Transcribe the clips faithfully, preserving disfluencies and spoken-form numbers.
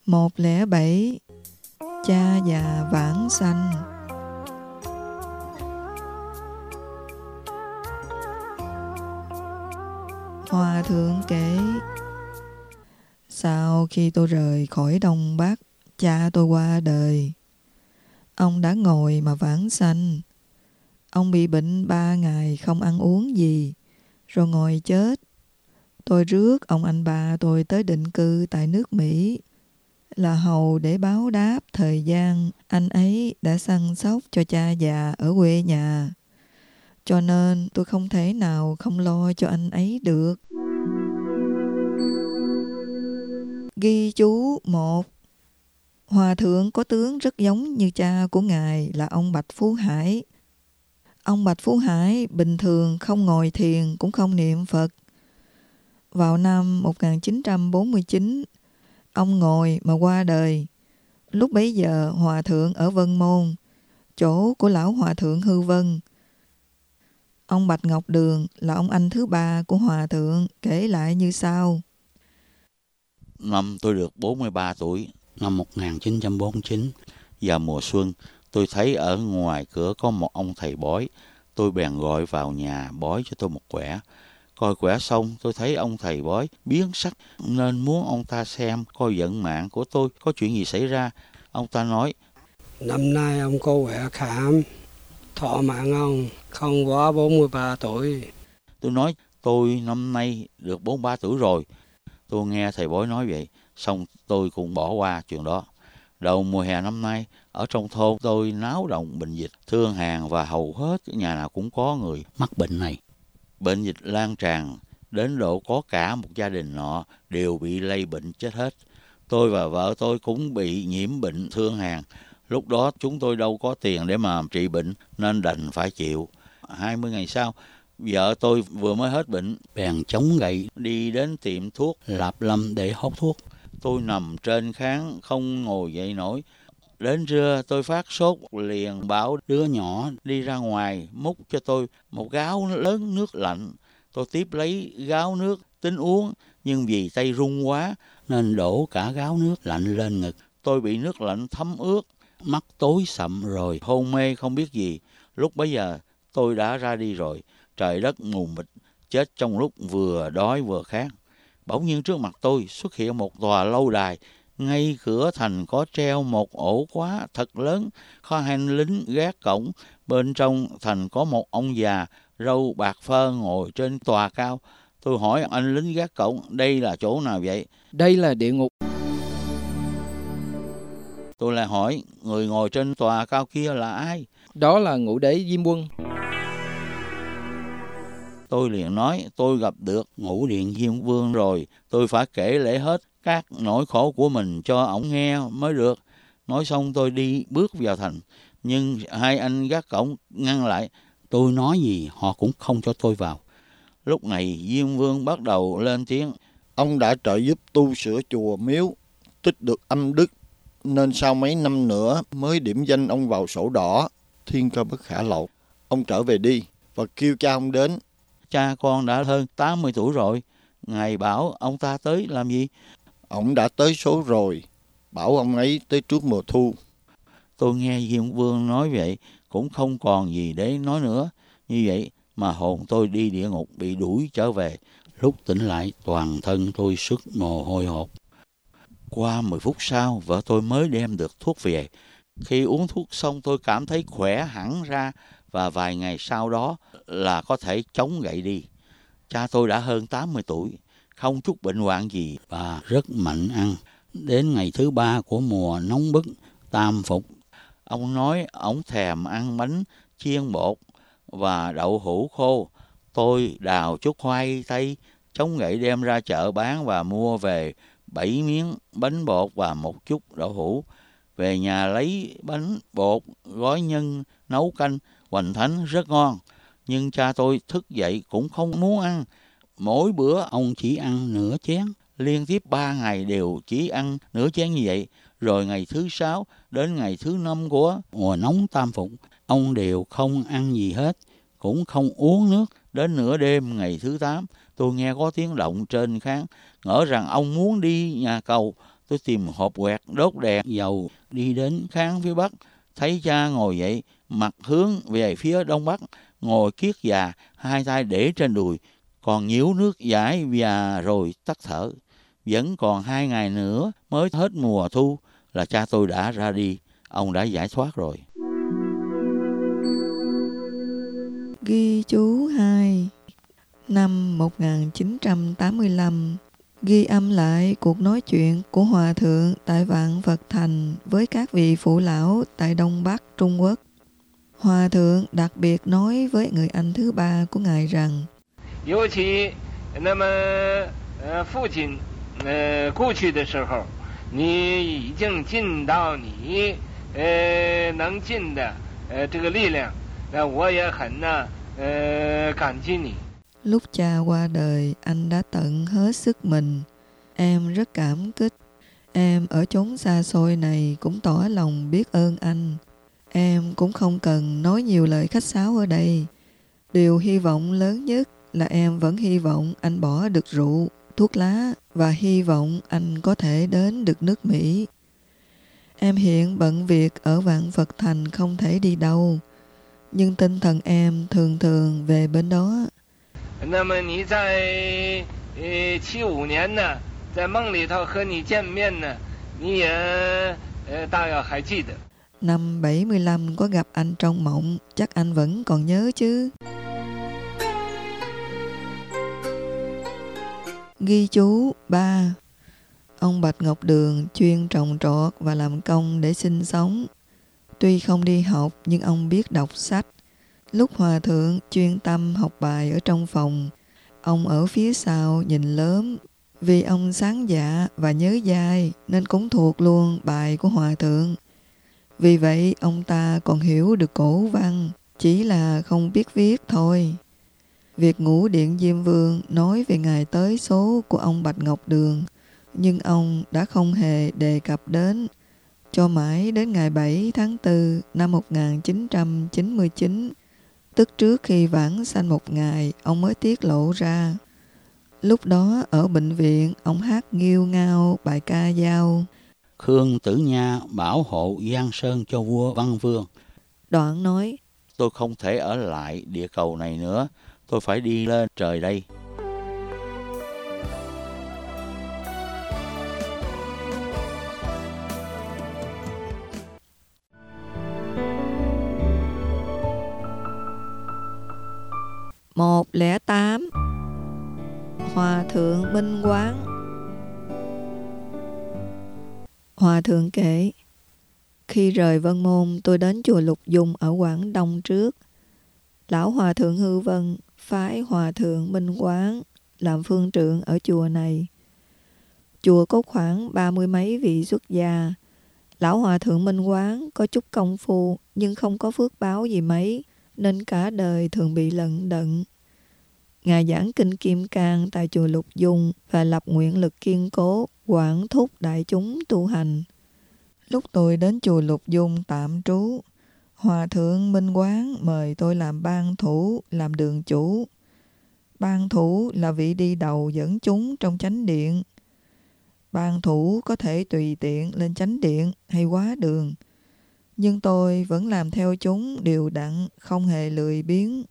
một không bảy. Cha già vãng sanh. Hòa thượng kể: sau khi tôi rời khỏi Đông Bắc, cha tôi qua đời. Ông đã ngồi mà vãng sanh. Ông bị bệnh ba ngày không ăn uống gì, rồi ngồi chết. Tôi rước ông anh ba tôi tới định cư tại nước Mỹ, là hầu để báo đáp thời gian anh ấy đã săn sóc cho cha già ở quê nhà. Cho nên tôi không thể nào không lo cho anh ấy được. Ghi chú một. Hòa thượng có tướng rất giống như cha của ngài là ông Bạch Phú Hải. Ông Bạch Phú Hải bình thường không ngồi thiền cũng không niệm Phật. Vào năm một nghìn chín trăm bốn mươi chín, ông ngồi mà qua đời. Lúc bấy giờ Hòa thượng ở Vân Môn, chỗ của lão Hòa thượng Hư Vân. Ông Bạch Ngọc Đường là ông anh thứ ba của Hòa thượng kể lại như sau. Năm tôi được bốn mươi ba tuổi, năm một nghìn chín trăm bốn mươi chín, vào mùa xuân, tôi thấy ở ngoài cửa có một ông thầy bói. Tôi bèn gọi vào nhà bói cho tôi một quẻ. Coi quẻ xong, tôi thấy ông thầy bói biến sắc, nên muốn ông ta xem coi vận mạng của tôi có chuyện gì xảy ra. Ông ta nói: năm nay ông có quẻ khảm, thọ mạng ông không quá bốn mươi ba tuổi. Tôi nói: tôi năm nay được bốn mươi ba tuổi rồi. Tôi nghe thầy bói nói vậy, xong tôi cũng bỏ qua chuyện đó. Đầu mùa hè năm nay, ở trong thôn tôi náo động bệnh dịch, thương hàn và hầu hết nhà nào cũng có người mắc bệnh này. Bệnh dịch lan tràn, đến độ có cả một gia đình nọ đều bị lây bệnh chết hết. Tôi và vợ tôi cũng bị nhiễm bệnh thương hàn. Lúc đó chúng tôi đâu có tiền để mà trị bệnh, nên đành phải chịu. hai mươi ngày sau, vợ tôi vừa mới hết bệnh, bèn chống gậy đi đến tiệm thuốc Lạp Lâm để hốt thuốc. Tôi nằm trên khán không ngồi dậy nổi. Đến trưa tôi phát sốt, liền bảo đứa nhỏ đi ra ngoài múc cho tôi một gáo lớn nước lạnh. Tôi tiếp lấy gáo nước tính uống, nhưng vì tay run quá nên đổ cả gáo nước lạnh lên ngực. Tôi bị nước lạnh thấm ướt, mắt tối sậm rồi hôn mê không biết gì. Lúc bấy giờ tôi đã ra đi rồi, trời đất mù mịt, chết trong lúc vừa đói vừa khát. Bỗng nhiên trước mặt tôi xuất hiện một tòa lâu đài, ngay cửa thành có treo một ổ khóa thật lớn, có hai lính gác cổng. Bên trong thành có một ông già râu bạc phơ ngồi trên tòa cao. Tôi hỏi anh lính gác cổng, đây là chỗ nào vậy? Đây là địa ngục. Tôi lại hỏi, người ngồi trên tòa cao kia là ai? Đó là Ngũ Đế Diêm Quân. Tôi liền nói, tôi gặp được Ngũ Điện Diêm Vương rồi, tôi phải kể lể hết các nỗi khổ của mình cho ổng nghe mới được. Nói xong tôi đi bước vào thành, nhưng hai anh gác cổng ngăn lại. Tôi nói gì họ cũng không cho tôi vào. Lúc này Diêm Vương bắt đầu lên tiếng. Ông đã trợ giúp tu sửa chùa miếu, tích được âm đức, nên sau mấy năm nữa mới điểm danh ông vào sổ đỏ. Thiên cơ bất khả lậu. Ông trở về đi và kêu cha ông đến. Cha con đã hơn tám mươi tuổi rồi. Ngài bảo ông ta tới làm gì? Ông đã tới số rồi, bảo ông ấy tới trước mùa thu. Tôi nghe Diêm Vương nói vậy, cũng không còn gì để nói nữa. Như vậy mà hồn tôi đi địa ngục bị đuổi trở về. Lúc tỉnh lại, toàn thân tôi sức mồ hôi hột. Qua mười phút sau, vợ tôi mới đem được thuốc về. Khi uống thuốc xong tôi cảm thấy khỏe hẳn ra, và vài ngày sau đó là có thể chống gậy đi. Cha tôi đã hơn tám mươi tuổi, không chút bệnh hoạn gì và rất mạnh ăn. Đến ngày thứ ba của mùa nóng bức, tam phục, ông nói ông thèm ăn bánh chiên bột và đậu hũ khô. Tôi đào chút khoai tây, chống gậy đem ra chợ bán và mua về bảy miếng bánh bột và một chút đậu hũ. Về nhà lấy bánh bột, gói nhân, nấu canh, hoành thánh rất ngon. Nhưng cha tôi thức dậy cũng không muốn ăn. Mỗi bữa ông chỉ ăn nửa chén. Liên tiếp ba ngày đều chỉ ăn nửa chén như vậy. Rồi ngày thứ sáu đến ngày thứ năm của mùa nóng tam phục, ông đều không ăn gì hết, cũng không uống nước. Đến nửa đêm ngày thứ tám, tôi nghe có tiếng động trên khán, ngỡ rằng ông muốn đi nhà cầu. Tôi tìm hộp quẹt, đốt đèn dầu, đi đến khán phía bắc, thấy cha ngồi dậy, mặt hướng về phía đông bắc, ngồi kiết già, hai tay để trên đùi, còn nhiễu nước giải và rồi tắt thở. Vẫn còn hai ngày nữa mới hết mùa thu là cha tôi đã ra đi, ông đã giải thoát rồi. Ghi chú hai. Năm một nghìn chín trăm tám mươi lăm, ghi âm lại cuộc nói chuyện của Hòa Thượng tại Vạn Phật Thành với các vị phụ lão tại Đông Bắc Trung Quốc. Hòa Thượng đặc biệt nói với người anh thứ ba của Ngài rằng: 尤其那么呃父亲呃过去的时候，你已经尽到你呃能尽的呃这个力量，那我也很呢呃感激你。 Lúc cha qua đời, anh đã tận hết sức mình. Em rất cảm kích. Em ở chốn xa xôi này cũng tỏ lòng biết ơn anh. Em cũng không cần nói nhiều lời khách sáo ở đây. Điều hy vọng lớn nhất là em vẫn hy vọng anh bỏ được rượu, thuốc lá và hy vọng anh có thể đến được nước Mỹ. Em hiện bận việc ở Vạn Phật Thành không thể đi đâu, nhưng tinh thần em thường thường về bên đó. 那么你在呃七五年呢，在梦里头和你见面呢，你也呃大约还记得。 Năm bảy mươi lăm có gặp anh trong mộng, chắc anh vẫn còn nhớ chứ. Ghi chú ba. Ông Bạch Ngọc Đường chuyên trồng trọt và làm công để sinh sống. Tuy không đi học nhưng ông biết đọc sách. Lúc Hòa Thượng chuyên tâm học bài ở trong phòng, ông ở phía sau nhìn lớm. Vì ông sáng dạ và nhớ dai nên cũng thuộc luôn bài của Hòa Thượng. Vì vậy ông ta còn hiểu được cổ văn, chỉ là không biết viết thôi. Việc Ngũ Điện Diêm Vương nói về ngày tới số của ông Bạch Ngọc Đường, nhưng ông đã không hề đề cập đến, cho mãi đến ngày bảy tháng tư năm một nghìn chín trăm chín mươi chín, tức trước khi vãng sanh một ngày, ông mới tiết lộ ra. Lúc đó ở bệnh viện, ông hát nghêu ngao bài ca dao: Khương Tử Nha bảo hộ Giang Sơn cho vua Văn Vương. Đoạn nói: Tôi không thể ở lại địa cầu này nữa, tôi phải đi lên trời đây. một không tám. Hòa Thượng Minh Quán. Hòa Thượng kể: Khi rời Vân Môn, tôi đến chùa Lục Dung ở Quảng Đông trước. Lão Hòa Thượng Hư Vân phái Hòa Thượng Minh Quán làm phương trượng ở chùa này. Chùa có khoảng ba mươi mấy vị xuất gia. Lão Hòa Thượng Minh Quán có chút công phu nhưng không có phước báo gì mấy, nên cả đời thường bị lận đận. Ngài giảng kinh Kim Cang tại chùa Lục Dung và lập nguyện lực kiên cố, quản thúc đại chúng tu hành. Lúc tôi đến chùa Lục Dung tạm trú, Hòa Thượng Minh Quán mời tôi làm ban thủ, làm đường chủ. Ban thủ là vị đi đầu dẫn chúng trong chánh điện. Ban thủ có thể tùy tiện lên chánh điện hay quá đường, nhưng tôi vẫn làm theo chúng đều đặn, không hề lười biếng.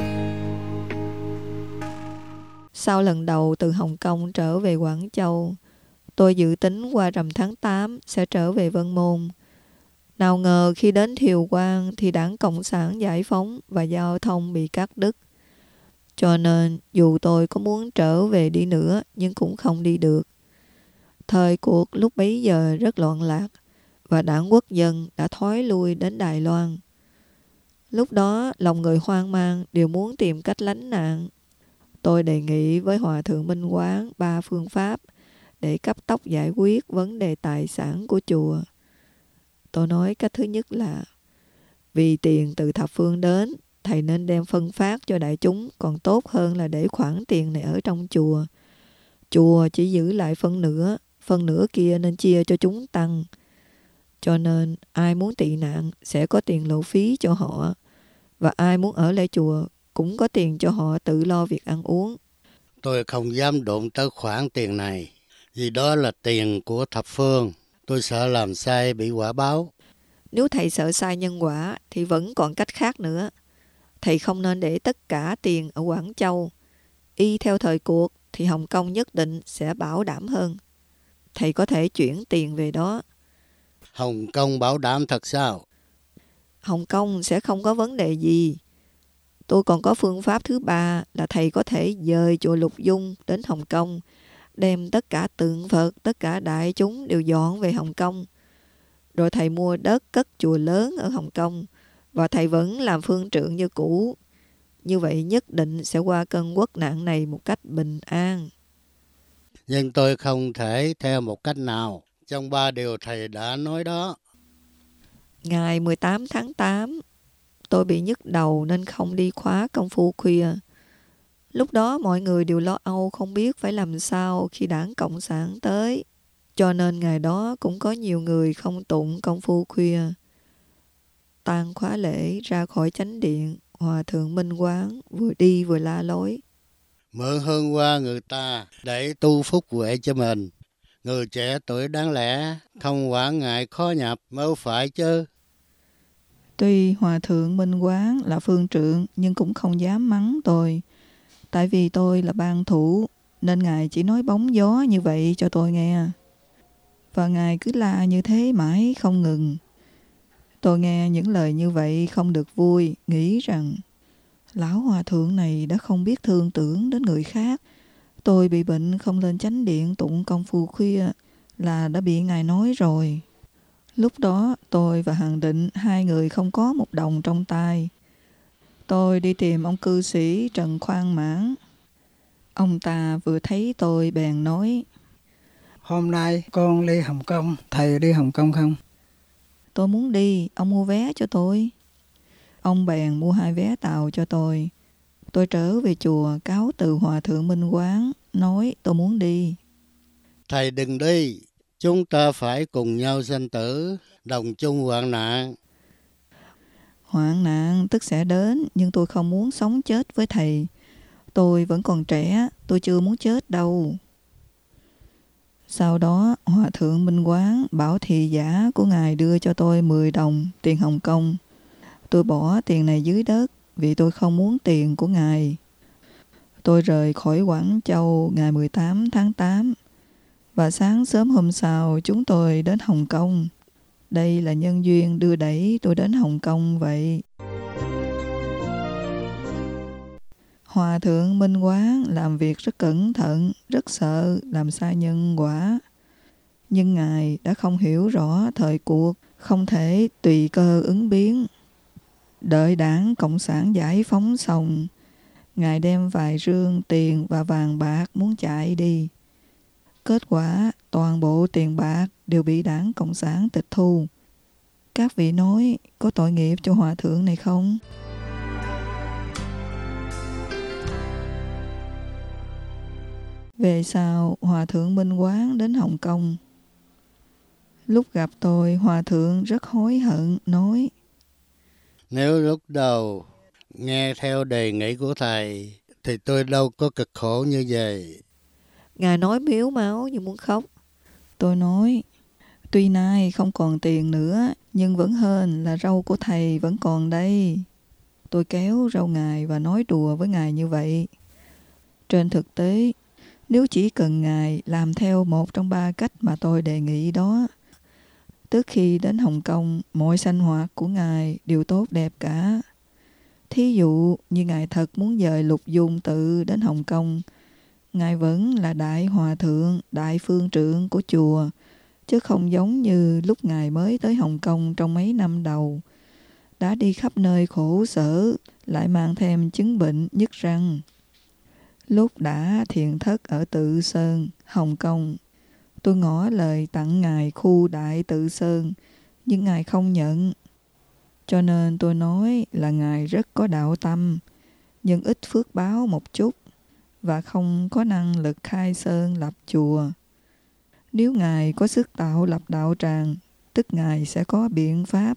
Sau lần đầu từ Hồng Kông trở về Quảng Châu, tôi dự tính qua rằm tháng tám sẽ trở về Vân Môn. Nào ngờ khi đến Thiều Quang thì Đảng Cộng sản giải phóng và giao thông bị cắt đứt. Cho nên dù tôi có muốn trở về đi nữa nhưng cũng không đi được. Thời cuộc lúc bấy giờ rất loạn lạc và Đảng Quốc dân đã thoái lui đến Đài Loan. Lúc đó lòng người hoang mang đều muốn tìm cách lánh nạn. Tôi đề nghị với Hòa Thượng Minh Quán ba phương pháp để cấp tốc giải quyết vấn đề tài sản của chùa. Tôi nói cách thứ nhất là vì tiền từ thập phương đến, thầy nên đem phân phát cho đại chúng còn tốt hơn là để khoản tiền này ở trong chùa. Chùa chỉ giữ lại phân nửa, phần nửa kia nên chia cho chúng tăng. Cho nên ai muốn tị nạn sẽ có tiền lộ phí cho họ, và ai muốn ở lại chùa cũng có tiền cho họ tự lo việc ăn uống. Tôi không dám đụng tới khoản tiền này. Vì đó là tiền của thập phương, tôi sợ làm sai bị quả báo. Nếu thầy sợ sai nhân quả thì vẫn còn cách khác nữa. Thầy không nên để tất cả tiền ở Quảng Châu. Y theo thời cuộc thì Hồng Kông nhất định sẽ bảo đảm hơn. Thầy có thể chuyển tiền về đó. Hồng Kông bảo đảm thật sao? Hồng Kông sẽ không có vấn đề gì. Tôi còn có phương pháp thứ ba là thầy có thể dời chùa Lục Dung đến Hồng Kông, đem tất cả tượng Phật, tất cả đại chúng đều dọn về Hồng Kông. Rồi thầy mua đất cất chùa lớn ở Hồng Kông và thầy vẫn làm phương trượng như cũ. Như vậy nhất định sẽ qua cơn quốc nạn này một cách bình an. Nhưng tôi không thể theo một cách nào trong ba điều thầy đã nói đó. Ngày mười tám tháng tám, tôi bị nhức đầu nên không đi khóa công phu khuya. Lúc đó mọi người đều lo âu không biết phải làm sao khi đảng Cộng sản tới. Cho nên ngày đó cũng có nhiều người không tụng công phu khuya. Tan khóa lễ ra khỏi chánh điện, Hòa thượng Minh Quán vừa đi vừa la lối. Mượn hương hoa người ta để tu phúc huệ cho mình. Người trẻ tuổi đáng lẽ không quản ngại khó nhập mới phải chứ. Tuy Hòa thượng Minh Quán là phương trượng nhưng cũng không dám mắng tôi. Tại vì tôi là ban thủ nên Ngài chỉ nói bóng gió như vậy cho tôi nghe. Và Ngài cứ la như thế mãi không ngừng. Tôi nghe những lời như vậy không được vui, nghĩ rằng lão hòa thượng này đã không biết thương tưởng đến người khác. Tôi bị bệnh không lên chánh điện tụng công phu khuya là đã bị Ngài nói rồi. Lúc đó tôi và Hằng Định hai người không có một đồng trong tay. Tôi đi tìm ông cư sĩ Trần Khoan Mãn. Ông ta vừa thấy tôi bèn nói: Hôm nay con đi Hồng Kông, thầy đi Hồng Kông không? Tôi muốn đi, ông mua vé cho tôi. Ông bèn mua hai vé tàu cho tôi. Tôi trở về chùa cáo từ Hòa thượng Minh Quán, nói tôi muốn đi. Thầy đừng đi, chúng ta phải cùng nhau sanh tử, đồng chung hoạn nạn. Hoạn nạn tức sẽ đến, nhưng tôi không muốn sống chết với thầy. Tôi vẫn còn trẻ, tôi chưa muốn chết đâu. Sau đó, Hòa thượng Minh Quán bảo thị giả của Ngài đưa cho tôi mười đồng tiền Hồng Kông. Tôi bỏ tiền này dưới đất vì tôi không muốn tiền của Ngài. Tôi rời khỏi Quảng Châu ngày mười tám tháng tám và sáng sớm hôm sau chúng tôi đến Hồng Kông. Đây là nhân duyên đưa đẩy tôi đến Hồng Kông vậy. Hòa thượng Minh Quán làm việc rất cẩn thận, rất sợ làm sai nhân quả. Nhưng Ngài đã không hiểu rõ thời cuộc, không thể tùy cơ ứng biến. Đợi đảng Cộng sản giải phóng xong, Ngài đem vài rương tiền và vàng bạc muốn chạy đi. Kết quả toàn bộ tiền bạc đều bị đảng Cộng sản tịch thu. Các vị nói có tội nghiệp cho hòa thượng này không? Về sau, Hòa thượng Minh Quán đến Hồng Kông. Lúc gặp tôi, Hòa thượng rất hối hận, nói: Nếu lúc đầu nghe theo đề nghị của thầy, thì tôi đâu có cực khổ như vậy. Ngài nói miếu máu như muốn khóc. Tôi nói: Tuy nay không còn tiền nữa, nhưng vẫn hên là râu của thầy vẫn còn đây. Tôi kéo râu Ngài và nói đùa với Ngài như vậy. Trên thực tế, nếu chỉ cần Ngài làm theo một trong ba cách mà tôi đề nghị đó, trước khi đến Hồng Kông, mọi sinh hoạt của Ngài đều tốt đẹp cả. Thí dụ như Ngài thật muốn dời Lục Dung tự đến Hồng Kông, Ngài vẫn là đại hòa thượng, đại phương trượng của chùa, chứ không giống như lúc Ngài mới tới Hồng Kông trong mấy năm đầu. Đã đi khắp nơi khổ sở, lại mang thêm chứng bệnh nhức răng. Lúc đã thiền thất ở Tự Sơn, Hồng Kông, tôi ngỏ lời tặng Ngài khu Đại Tự Sơn, nhưng Ngài không nhận. Cho nên tôi nói là Ngài rất có đạo tâm, nhưng ít phước báo một chút, và không có năng lực khai sơn lập chùa. Nếu Ngài có sức tạo lập đạo tràng, tức Ngài sẽ có biện pháp.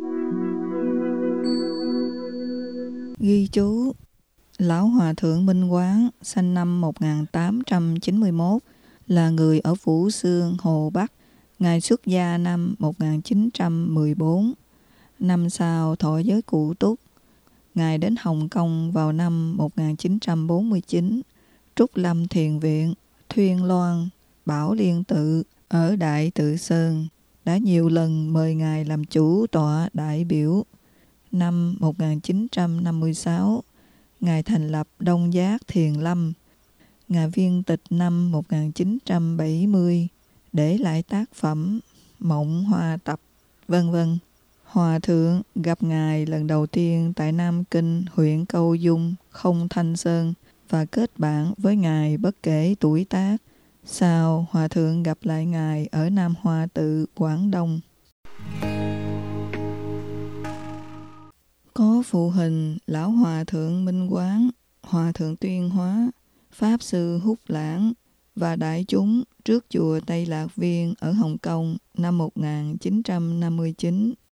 Ghi chú: Lão Hòa thượng Minh Quán sinh năm một nghìn tám trăm chín mươi mốt, là người ở Vũ Xương, Hồ Bắc. Ngài xuất gia năm một nghìn chín trăm mười bốn. Năm sau thọ giới Cụ Túc. Ngài đến Hồng Kông vào năm một nghìn chín trăm bốn mươi chín. Trúc Lâm Thiền Viện, Thuyên Loan, Bảo Liên Tự ở Đại Tự Sơn đã nhiều lần mời Ngài làm chủ tọa đại biểu. Năm một nghìn chín trăm năm mươi sáu, Ngài thành lập Đông Giác Thiền Lâm. Ngài viên tịch năm một nghìn chín trăm bảy mươi, để lại tác phẩm Mộng Hoa Tập, vân vân. Hòa thượng gặp Ngài lần đầu tiên tại Nam Kinh, huyện Câu Dung, Không Thanh Sơn và kết bạn với Ngài bất kể tuổi tác. Sau, Hòa thượng gặp lại Ngài ở Nam Hoa Tự, Quảng Đông. Có phụ hình Lão Hòa thượng Minh Quán, Hòa thượng Tuyên Hóa, Pháp sư Húc Lãng và đại chúng trước chùa Tây Lạc Viên ở Hồng Kông năm một nghìn chín trăm năm mươi chín.